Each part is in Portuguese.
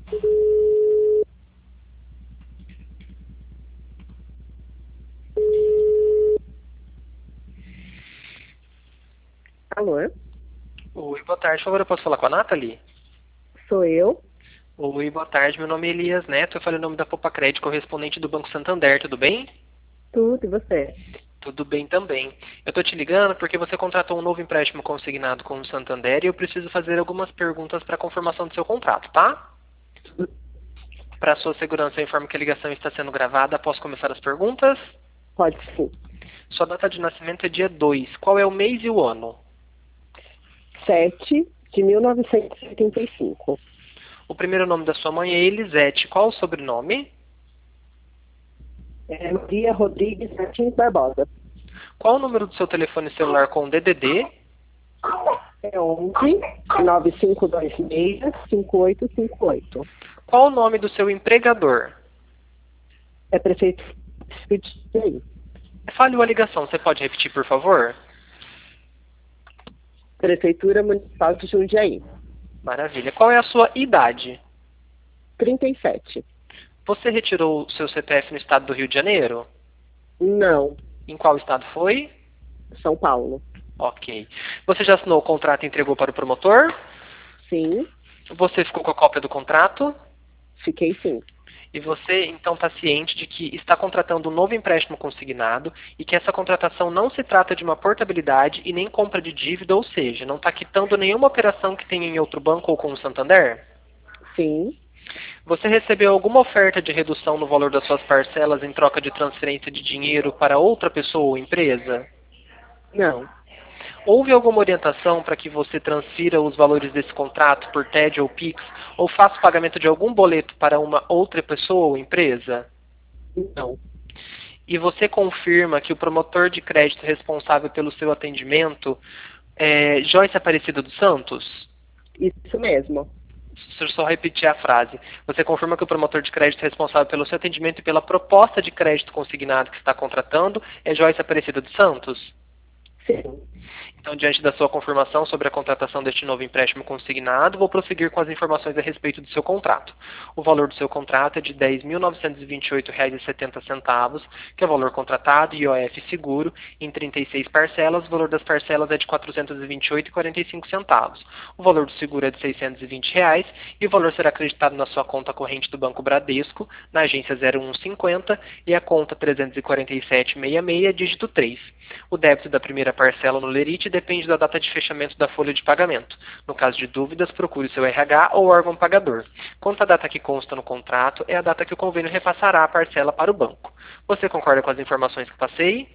Alô? Oi, boa tarde. Por favor, eu posso falar com a Nathalie? Sou eu? Oi, boa tarde. Meu nome é Elias Neto. Eu falei o nome da Popa Crédito, correspondente do Banco Santander. Tudo bem? Tudo, e você? Tudo bem também. Eu tô te ligando porque você contratou um novo empréstimo consignado com o Santander e eu preciso fazer algumas perguntas para confirmação do seu contrato, tá? Para sua segurança, eu informo que a ligação está sendo gravada. Posso começar as perguntas? Pode sim. Sua data de nascimento é dia 2. Qual é o mês e o ano? 7 de 1985. O primeiro nome da sua mãe é Elisete. Qual o sobrenome? É Maria Rodrigues Martins Barbosa. Qual o número do seu telefone celular com DDD? É 11 9526 5858. Qual o nome do seu empregador? É prefeito de aí. Falhou a ligação. Você pode repetir, por favor? Prefeitura Municipal de Jundiaí. Maravilha. Qual é a sua idade? 37. Você retirou o seu CPF no estado do Rio de Janeiro? Não, Em qual estado foi? São Paulo. Ok. Você já assinou o contrato e entregou para o promotor? Sim, Você ficou com a cópia do contrato? fiquei sim. E você, então, está ciente de que está contratando um novo empréstimo consignado e que essa contratação não se trata de uma portabilidade e nem compra de dívida, ou seja, não está quitando nenhuma operação que tenha em outro banco ou com o Santander? Sim, Você recebeu alguma oferta de redução no valor das suas parcelas em troca de transferência de dinheiro para outra pessoa ou empresa? não, Houve alguma orientação para que você transfira os valores desse contrato por TED ou Pix ou faça o pagamento de algum boleto para uma outra pessoa ou empresa? não. E você confirma que o promotor de crédito responsável pelo seu atendimento é Joyce Aparecida dos Santos? Isso mesmo. Deixa eu só repetir a frase. Você confirma que o promotor de crédito responsável pelo seu atendimento e pela proposta de crédito consignado que está contratando é Joyce Aparecida dos Santos? Sim. Então, diante da sua confirmação sobre a contratação deste novo empréstimo consignado, vou prosseguir com as informações a respeito do seu contrato. O valor do seu contrato é de R$ 10.928,70, que é o valor contratado, IOF seguro, em 36 parcelas. O valor das parcelas é de R$ 428,45. O valor do seguro é de R$ 620 e o valor será acreditado na sua conta corrente do Banco Bradesco, na agência 0150 e a conta 34766, dígito 3. O débito da primeira parcela no Lerite depende da data de fechamento da folha de pagamento. No caso de dúvidas, procure seu RH ou órgão pagador. Quanto à data que consta no contrato, é a data que o convênio repassará a parcela para o banco. Você concorda com as informações que passei?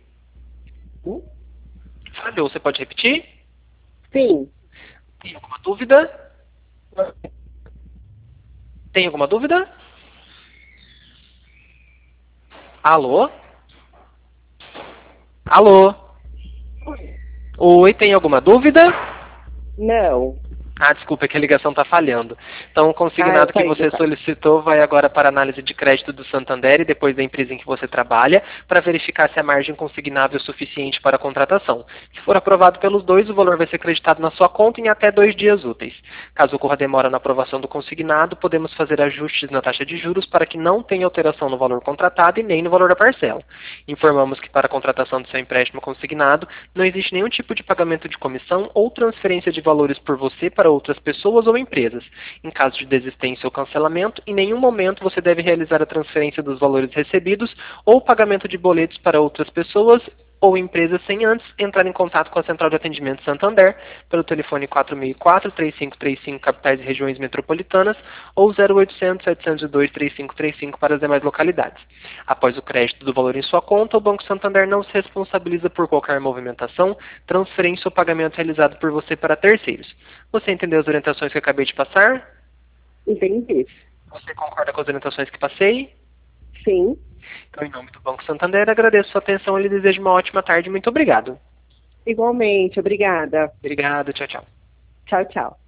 Falhou, você pode repetir? Sim. Tem alguma dúvida? Tem alguma dúvida? Alô? Alô? Oi, tem alguma dúvida? Não. Ah, desculpa, é que a ligação está falhando. Então, o Eu consignado que saí do você carro. solicitou vai agora para a análise de crédito do Santander e depois da empresa em que você trabalha, para verificar se a margem consignável é suficiente para a contratação. Se for aprovado pelos dois, o valor vai ser creditado na sua conta em até 2 dias úteis. Caso ocorra demora na aprovação do consignado, podemos fazer ajustes na taxa de juros para que não tenha alteração no valor contratado e nem no valor da parcela. Informamos que para a contratação do seu empréstimo consignado, não existe nenhum tipo de pagamento de comissão ou transferência de valores por você para outras pessoas ou empresas. Em caso de desistência ou cancelamento, em nenhum momento você deve realizar a transferência dos valores recebidos ou pagamento de boletos para outras pessoas ou empresas sem antes entrar em contato com a Central de Atendimento Santander pelo telefone 4004-3535 capitais e regiões metropolitanas ou 0800-702-3535 para as demais localidades. Após o crédito do valor em sua conta, o Banco Santander não se responsabiliza por qualquer movimentação, transferência ou pagamento realizado por você para terceiros. Você entendeu as orientações que eu acabei de passar? Entendi. Você concorda com as orientações que passei? Sim. Então, em nome do Banco Santander, agradeço sua atenção e lhe desejo uma ótima tarde. Muito obrigado. Igualmente. Obrigada. Obrigado, tchau, tchau. Tchau, tchau.